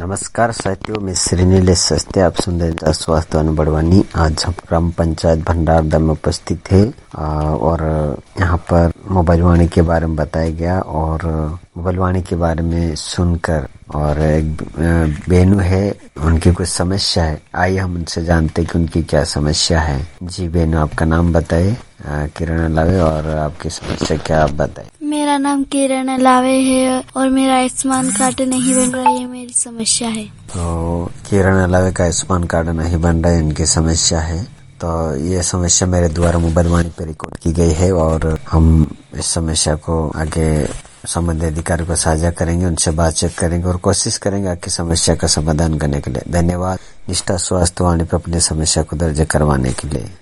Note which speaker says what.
Speaker 1: नमस्कार साथियों, मैं श्रीनीलेश सस्ते। आप सुन रहे स्वास्थ्य अनुबड़वानी। आज हम ग्राम पंचायत भंडारदा में उपस्थित है और यहाँ पर मोबाइल वाणी के बारे में बताया गया और मोबाइल वाणी के बारे में सुनकर और एक बेनू है, उनकी कुछ समस्या है। आइए हम उनसे जानते कि उनकी क्या समस्या है। जी बेनू, आपका नाम बताइए। किरण अलावे, और आपकी समस्या क्या, आप बताइए।
Speaker 2: मेरा नाम किरण अलावे है और मेरा आयुष्मान कार्ड नहीं बन रहा है, ये मेरी समस्या है।
Speaker 1: तो किरण अलावे का आयुष्मान कार्ड नहीं बन रहा है, इनकी समस्या है। तो ये समस्या मेरे द्वारा मोबाइल वाणी पे रिकॉर्ड की गई है और हम इस समस्या को आगे संबंधित अधिकारी को साझा करेंगे, उनसे बातचीत करेंगे और कोशिश करेंगे आपकी समस्या का समाधान करने के लिए। धन्यवाद निष्ठा स्वास्थ्य वाणी पर अपनी समस्या को दर्ज करवाने के लिए।